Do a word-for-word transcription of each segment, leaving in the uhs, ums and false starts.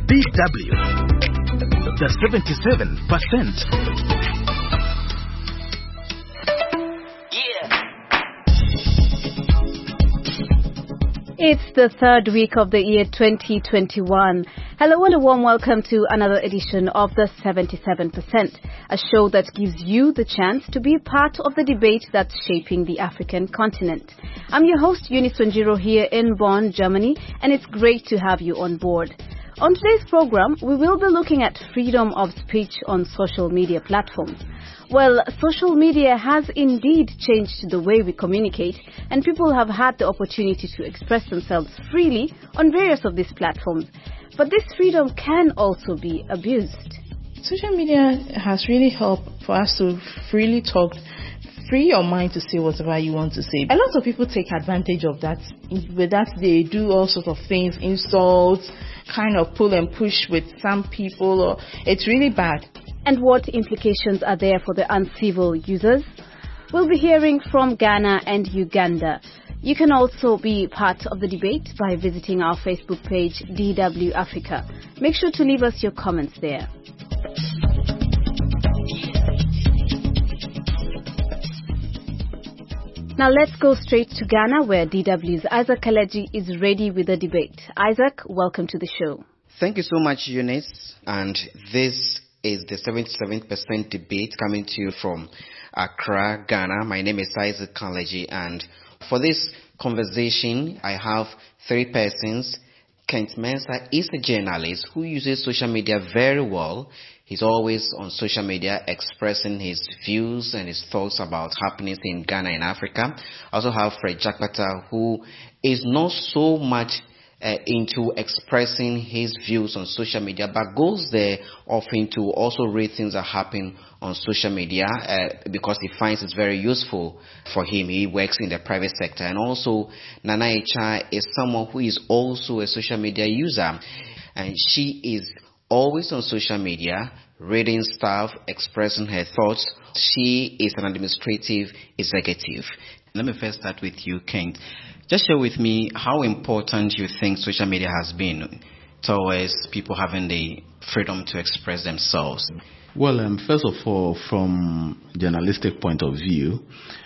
D W, the seventy-seven percent. It's the third week of the year twenty twenty-one. Hello and a warm welcome to another edition of the seventy-seven percent, a show that gives you the chance to be part of the debate that's shaping the African continent. I'm your host, Eunice Wanjiro, here in Bonn, Germany, and it's great to have you on board. On today's program, we will be looking at freedom of speech on social media platforms. Well, social media has indeed changed the way we communicate, and people have had the opportunity to express themselves freely on various of these platforms. But this freedom can also be abused. Social media has really helped for us to freely talk, free your mind to say whatever you want to say. A lot of people take advantage of that. With that, they do all sorts of things, insults, kind of pull and push with some people. Or it's really bad. And what implications are there for the uncivil users? We'll be hearing from Ghana and Uganda. You can also be part of the debate by visiting our Facebook page, D W Africa. Make sure to leave us your comments there. Now let's go straight to Ghana, where D W's Isaac Kaleji is ready with the debate. Isaac, welcome to the show. Thank you so much, Eunice. And this is the seventy-seven percent debate coming to you from Accra, Ghana. My name is Isaac Kaleji, and for this conversation, I have three persons. Kent Mensah is a journalist who uses social media very well. He's always on social media expressing his views and his thoughts about happenings in Ghana and Africa. I also have Fred Jakpata, who is not so much uh, into expressing his views on social media, but goes there often to also read things that happen on social media uh, because he finds it very useful for him. He works in the private sector. And also, Nana Echa is someone who is also a social media user, and she is always on social media, reading stuff, expressing her thoughts. She is an administrative executive. Let me first start with you, Kent. Just share with me how important you think social media has been towards people having the freedom to express themselves. Well, um, first of all, from journalistic point of view,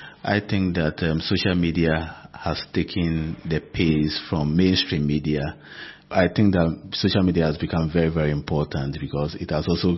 I think that um, social media has taken the pace from mainstream media. I think that social media has become very, very important because it has also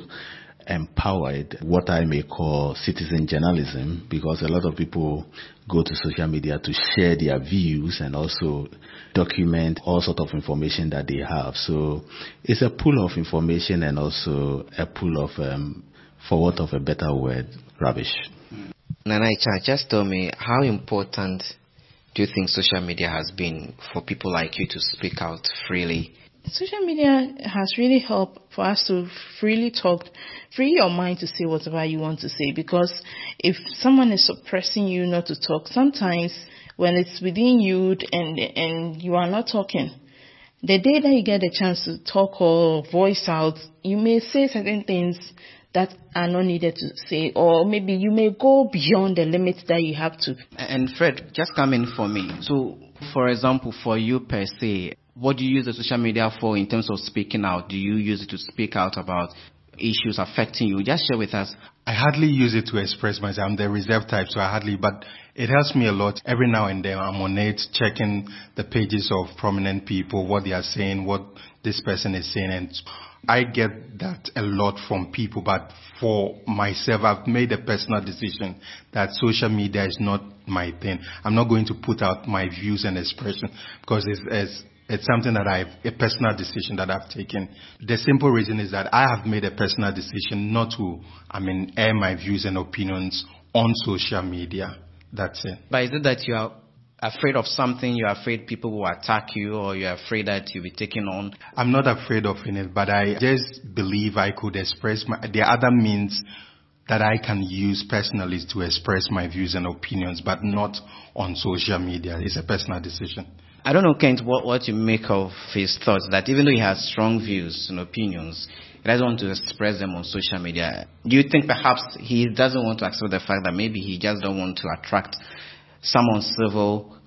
empowered what I may call citizen journalism, because a lot of people go to social media to share their views and also document all sorts of information that they have. So it's a pool of information and also a pool of, um, for want of a better word, rubbish. Nana Echa, just tell me, how important do you think social media has been for people like you to speak out freely? Social media has really helped for us to freely talk, free your mind to say whatever you want to say. Because if someone is suppressing you not to talk, sometimes when it's within you and and you are not talking, the day that you get a chance to talk or voice out, you may say certain things that are not needed to say, or maybe you may go beyond the limits that you have to. And Fred, just come in for me. So, for example, for you per se, what do you use the social media for in terms of speaking out? Do you use it to speak out about issues affecting you? Just share with us. I hardly use it to express myself. I'm the reserved type, so I hardly, but it helps me a lot. Every now and then I'm on it, checking the pages of prominent people, what they are saying, what this person is saying, and I get that a lot from people. But for myself, I've made a personal decision that social media is not my thing. I'm not going to put out my views and expression because it's, it's It's something that I've, a personal decision that I've taken. The simple reason is that I have made a personal decision not to, I mean, air my views and opinions on social media. That's it. But is it that you are afraid of something? You're afraid people will attack you, or you're afraid that you'll be taken on? I'm not afraid of it, but I just believe I could express my, there are other means that I can use personally to express my views and opinions, but not on social media. It's a personal decision. I don't know, Kent, what, what you make of his thoughts that even though he has strong views and opinions, he doesn't want to express them on social media. Do you think perhaps he doesn't want to accept the fact that maybe he just don't want to attract some uncivil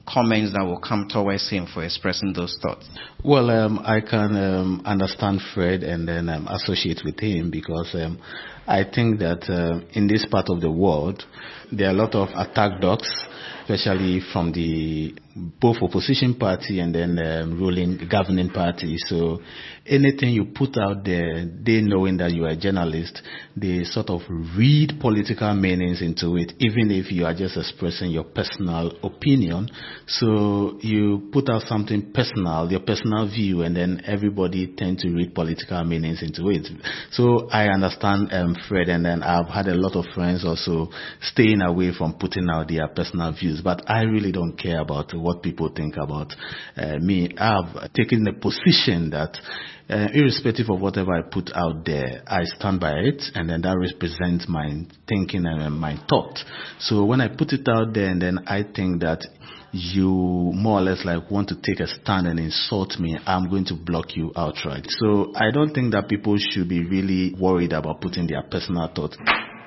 comments that will come towards him for expressing those thoughts? Well, um, I can um, understand Fred and then um, associate with him because um, I think that uh, in this part of the world, there are a lot of attack dogs, especially from the both opposition party and then um, ruling governing party. So anything you put out there, they knowing that you are a journalist, they sort of read political meanings into it, even if you are just expressing your personal opinion. So you put out something personal, your personal view, and then everybody tend to read political meanings into it. So I understand um, Fred, and then I've had a lot of friends also staying away from putting out their personal views, but I really don't care about what people think about uh, me. I've taken the position that uh, irrespective of whatever I put out there, I stand by it, and then that represents my thinking and my thought. So when I put it out there and then I think that you more or less like want to take a stand and insult me, I'm going to block you outright. So I don't think that people should be really worried about putting their personal thoughts.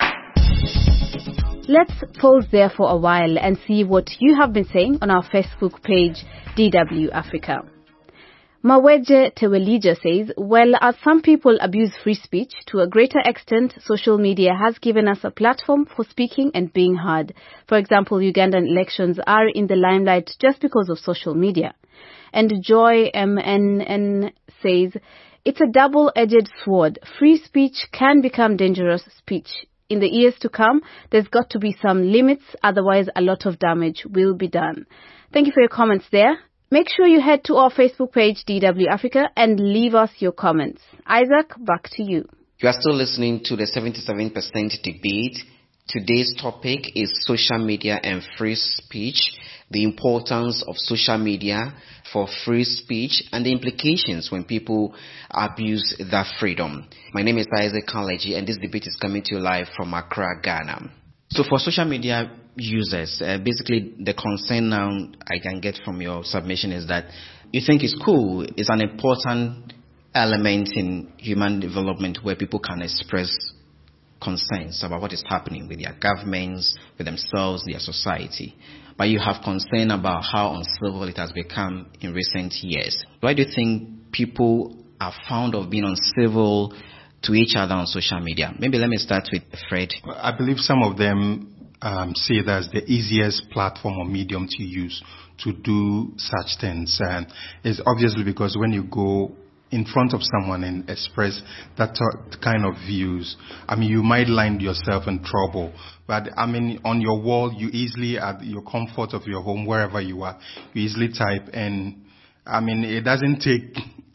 Let's pause there for a while and see what you have been saying on our Facebook page, D W Africa. Maweje Tewelija says, well, as some people abuse free speech, to a greater extent, social media has given us a platform for speaking and being heard. For example, Ugandan elections are in the limelight just because of social media. And Joy M N N says, it's a double-edged sword. Free speech can become dangerous speech. In the years to come, there's got to be some limits, otherwise a lot of damage will be done. Thank you for your comments there. Make sure you head to our Facebook page, D W Africa, and leave us your comments. Isaac, back to you. You are still listening to the seventy-seven percent debate. Today's topic is social media and free speech, the importance of social media for free speech, and the implications when people abuse that freedom. My name is Isaac Kaleji, and this debate is coming to you live from Accra, Ghana. So for social media users, uh, basically the concern now I can get from your submission is that you think it's cool, it's an important element in human development where people can express concerns about what is happening with their governments, with themselves, their society. But you have concern about how uncivil it has become in recent years. Why do you think people are fond of being uncivil to each other on social media? Maybe let me start with Fred. I believe some of them um, see that as the easiest platform or medium to use to do such things. And it's obviously because when you go in front of someone and express that t- kind of views, I mean, you might land yourself in trouble. But, I mean, on your wall, you easily, at your comfort of your home, wherever you are, you easily type. And, I mean, it doesn't take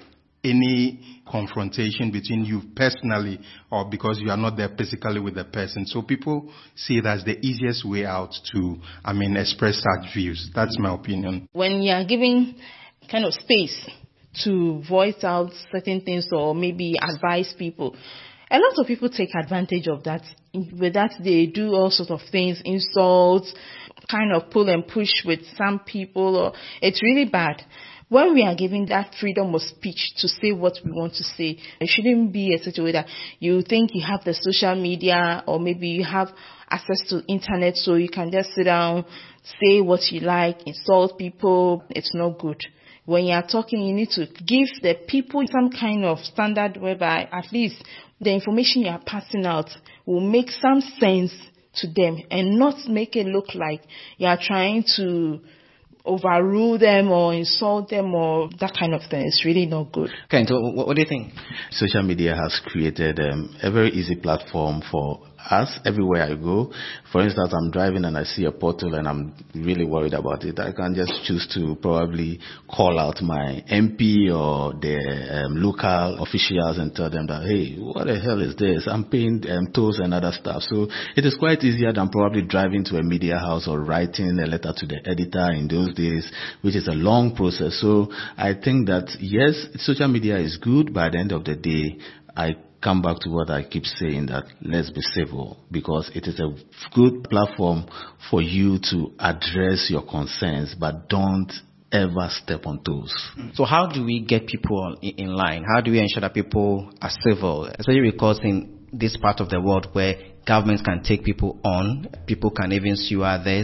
any confrontation between you personally or because you are not there physically with the person. So people see it as the easiest way out to, I mean, express such views. That's my opinion. When you are giving kind of space to voice out certain things or maybe advise people, a lot of people take advantage of that. With that, they do all sorts of things, insults, kind of pull and push with some people. Or it's really bad. When we are given that freedom of speech to say what we want to say, it shouldn't be a situation that you think you have the social media or maybe you have access to internet so you can just sit down, say what you like, insult people. It's not good. When you are talking, you need to give the people some kind of standard whereby at least the information you are passing out will make some sense to them and not make it look like you are trying to overrule them or insult them or that kind of thing. It's really not good. Okay, so what, what do you think? Social media has created um, a very easy platform for us everywhere I go. For instance, I'm driving and I see a pothole and I'm really worried about it. I can just choose to probably call out my M P or the um, local officials and tell them that, hey, what the hell is this? I'm paying um, tolls and other stuff. So it is quite easier than probably driving to a media house or writing a letter to the editor in those days, which is a long process. So I think that, yes, social media is good, but at the end of the day, I come back to what I keep saying, that let's be civil, because it is a good platform for you to address your concerns, but don't ever step on toes. So how do we get people in line? How do we ensure that people are civil? Especially because in this part of the world where governments can take people on, people can even sue others,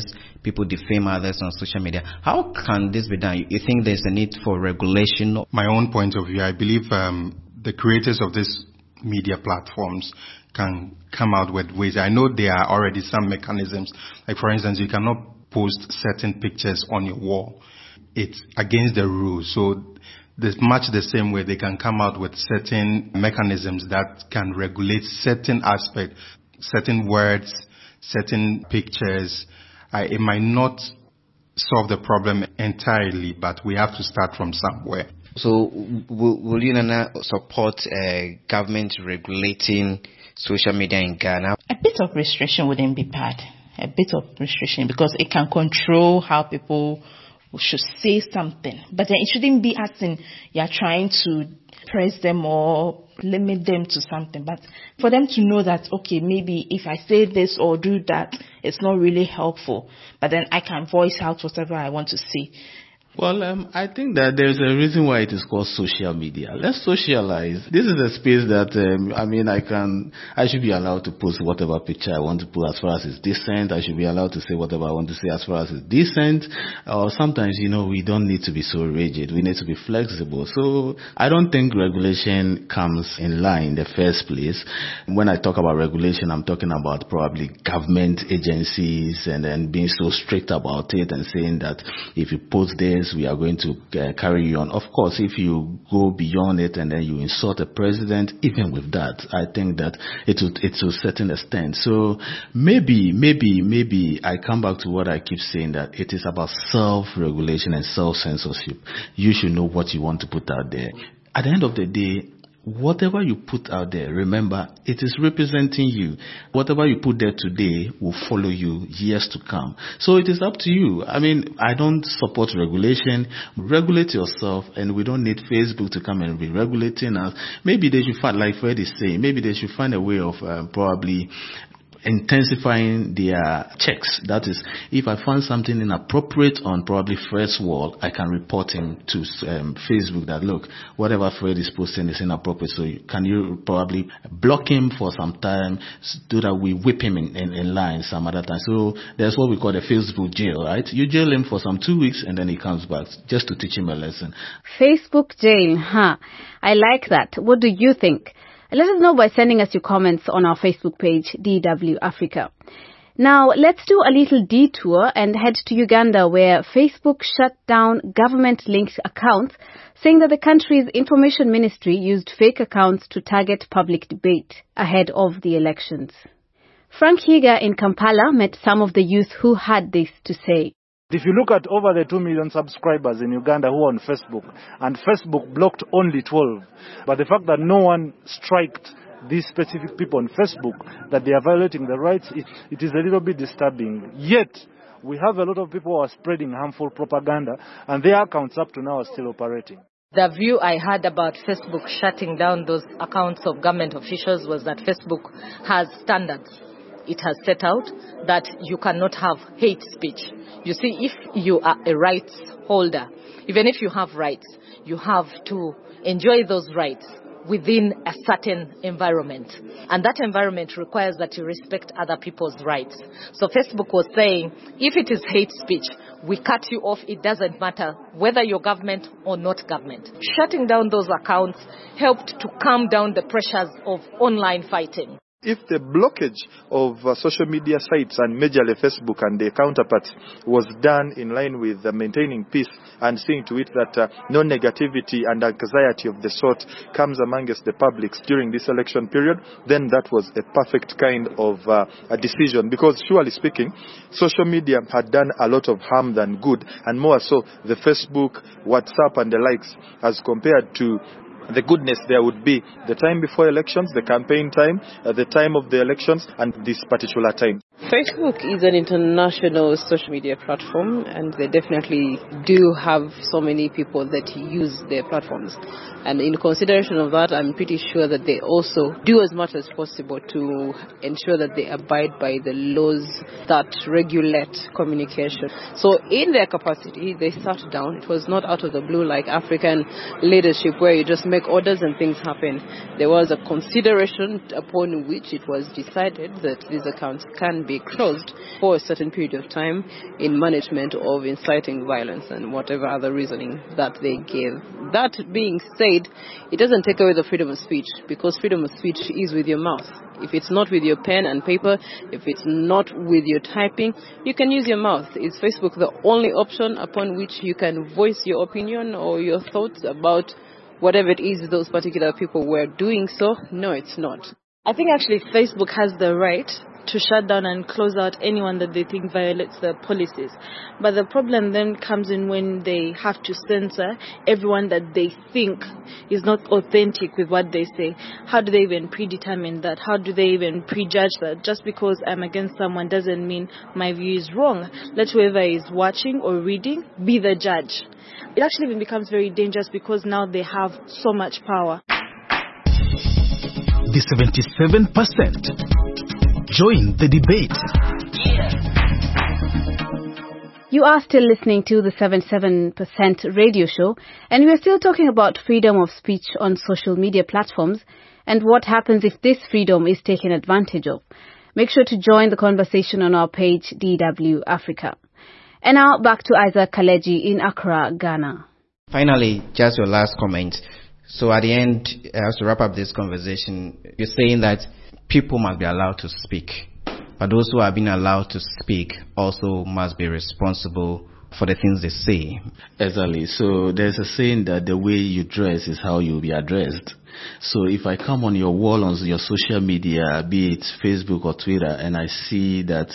people defame others on social media. How can this be done? You think there's a need for regulation? My own point of view, I believe um, the creators of these media platforms can come out with ways. I know there are already some mechanisms. Like, for instance, you cannot post certain pictures on your wall. It's against the rules. So there's much the same way they can come out with certain mechanisms that can regulate certain aspects, certain words, certain pictures. Uh, it might not solve the problem entirely, but we have to start from somewhere. So will, will you, Nana, support uh, government regulating social media in Ghana? A bit of restriction wouldn't be bad. A bit of restriction, because it can control how people should say something. But then it shouldn't be as in you're trying to press them or limit them to something. But for them to know that, okay, maybe if I say this or do that, it's not really helpful. But then I can voice out whatever I want to say. Well, um, I think that there's a reason why it is called social media. Let's socialize. This is a space that, um, I mean, I can, I should be allowed to post whatever picture I want to put as far as it's decent. I should be allowed to say whatever I want to say as far as it's decent. Or sometimes, you know, we don't need to be so rigid. We need to be flexible. So I don't think regulation comes in line in the first place. When I talk about regulation, I'm talking about probably government agencies and then being so strict about it and saying that if you post this, we are going to uh, carry you on. Of course, if you go beyond it and then you insult a president, even with that, I think that it will, it to a certain extent. So maybe, maybe, maybe I come back to what I keep saying, that it is about self-regulation and self-censorship. You should know what you want to put out there. At the end of the day, whatever you put out there, remember, it is representing you. Whatever you put there today will follow you years to come. So it is up to you. I mean, I don't support regulation. Regulate yourself, and we don't need Facebook to come and be regulating us. Maybe they should find, like Fred is saying, maybe they should find a way of uh, probably intensifying their checks. That is, if I find something inappropriate on probably Fred's wall, I can report him to um, Facebook that, look, whatever Fred is posting is inappropriate. So you, can you probably block him for some time so that we whip him in, in, in line some other time. So there's what we call the Facebook jail, right? You jail him for some two weeks and then he comes back just to teach him a lesson. Facebook jail, huh? I like that. What do you think? Let us know by sending us your comments on our Facebook page, D W Africa. Now, let's do a little detour and head to Uganda, where Facebook shut down government-linked accounts, saying that the country's information ministry used fake accounts to target public debate ahead of the elections. Frank Higa in Kampala met some of the youth who had this to say. If you look at over the two million subscribers in Uganda who are on Facebook, and Facebook blocked only twelve, but the fact that no one striked these specific people on Facebook, that they are violating the rights, it, it is a little bit disturbing. Yet, we have a lot of people who are spreading harmful propaganda, and their accounts up to now are still operating. The view I had about Facebook shutting down those accounts of government officials was that Facebook has standards. It has set out that you cannot have hate speech. You see, if you are a rights holder, even if you have rights, you have to enjoy those rights within a certain environment. And that environment requires that you respect other people's rights. So Facebook was saying, if it is hate speech, we cut you off. It doesn't matter whether you're government or not government. Shutting down those accounts helped to calm down the pressures of online fighting. If the blockage of uh, social media sites and majorly Facebook and their counterparts was done in line with uh, maintaining peace and seeing to it that uh, no negativity and anxiety of the sort comes amongst the publics during this election period, then that was a perfect kind of uh, a decision. Because surely speaking, social media had done a lot of harm than good, and more so the Facebook, WhatsApp and the likes, as compared to the goodness there would be the time before elections, the campaign time, uh, the time of the elections, and this particular time. Facebook is an international social media platform, and they definitely do have so many people that use their platforms. And in consideration of that, I'm pretty sure that they also do as much as possible to ensure that they abide by the laws that regulate communication. So in their capacity, they sat down. It was not out of the blue like African leadership where you just make orders and things happen. There was a consideration upon which it was decided that these accounts can be closed for a certain period of time in management of inciting violence and whatever other reasoning that they give. That being said, it doesn't take away the freedom of speech, because freedom of speech is with your mouth. If it's not with your pen and paper, if it's not with your typing, you can use your mouth. Is Facebook the only option upon which you can voice your opinion or your thoughts about whatever it is those particular people were doing? So, no, it's not. I think actually Facebook has the right to shut down and close out anyone that they think violates their policies. But the problem then comes in when they have to censor everyone that they think is not authentic with what they say. How do they even predetermine that? How do they even prejudge that? Just because I'm against someone doesn't mean my view is wrong. Let whoever is watching or reading be the judge. It actually even becomes very dangerous because now they have so much power. The seventy-seven percent. Join the debate. You are still listening to the seventy-seven percent radio show, and we are still talking about freedom of speech on social media platforms and what happens if this freedom is taken advantage of. Make sure to join the conversation on our page D W Africa. And now back to Isaac Kaleji in Accra, Ghana. Finally, just your last comment. So at the end, as to wrap up this conversation, you're saying that people must be allowed to speak, but those who are being allowed to speak also must be responsible for the things they say. Exactly. So there's a saying that the way you dress is how you'll be addressed. So if I come on your wall on your social media, be it Facebook or Twitter, and I see that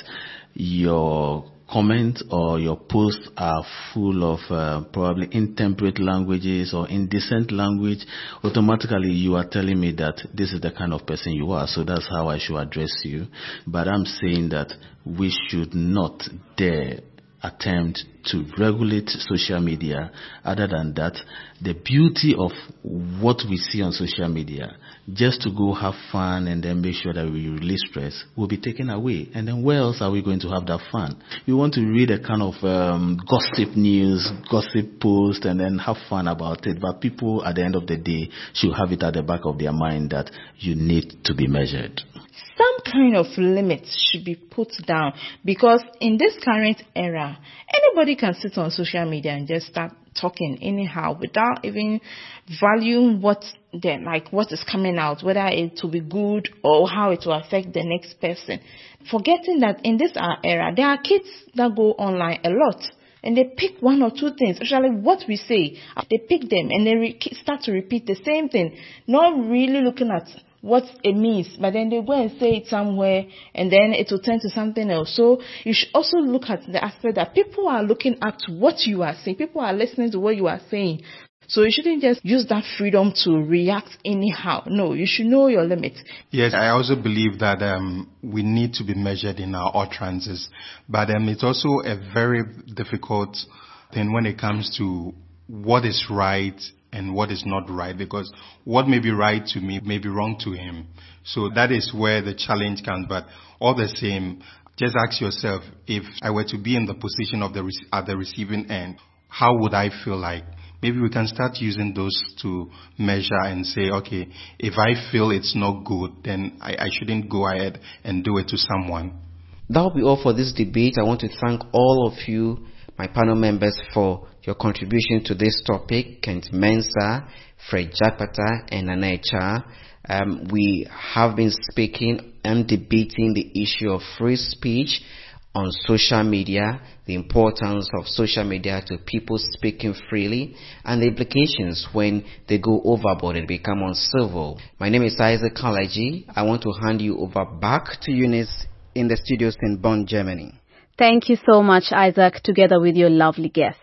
your comment or your posts are full of uh, probably intemperate languages or indecent language, automatically you are telling me that this is the kind of person you are, so that's how I should address you. But I'm saying that we should not dare attempt to regulate social media. Other than that, the beauty of what we see on social media, just to go have fun and then make sure that we release stress, will be taken away. And then where else are we going to have that fun? We want to read a kind of um, gossip news, gossip post, and then have fun about it. But people at the end of the day should have it at the back of their mind that you need to be measured. Some kind of limits should be put down, because in this current era, anybody can sit on social media and just start talking anyhow without even valuing what they like, what is coming out, whether it will be good or how it will affect the next person. Forgetting that in this era, there are kids that go online a lot. And they pick one or two things, especially what we say. They pick them and they re- start to repeat the same thing, not really looking at what it means, but then they go and say it somewhere and then it will turn to something else. So you should also look at the aspect that people are looking at what you are saying. People are listening to what you are saying. So you shouldn't just use that freedom to react anyhow. No, you should know your limits. Yes, I also believe that um, we need to be measured in our utterances. But um, it's also a very difficult thing when it comes to what is right and what is not right, because what may be right to me may be wrong to him. So that is where the challenge comes. But all the same, just ask yourself, if I were to be in the position of the at the receiving end, how would I feel like? Maybe we can start using those to measure and say, okay, if I feel it's not good, then I, I shouldn't go ahead and do it to someone. That will be all for this debate. I want to thank all of you, my panel members, for your contribution to this topic. Kent Mensah, Fred Jakpata, and Anaecha. Um, we have been speaking and debating the issue of free speech on social media, the importance of social media to people speaking freely, and the implications when they go overboard and become uncivil. My name is Isaac Kaleji. I want to hand you over back to Eunice in the studios in Bonn, Germany. Thank you so much, Isaac, together with your lovely guests.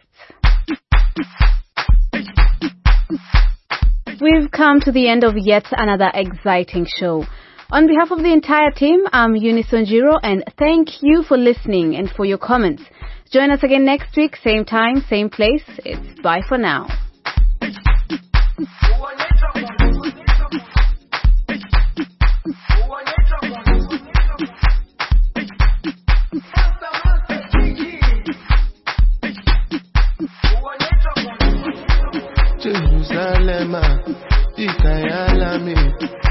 We've come to the end of yet another exciting show. On behalf of the entire team, I'm Eunice Onjiro, and thank you for listening and for your comments. Join us again next week, same time, same place. It's bye for now. Jerusalem, Ikayalami.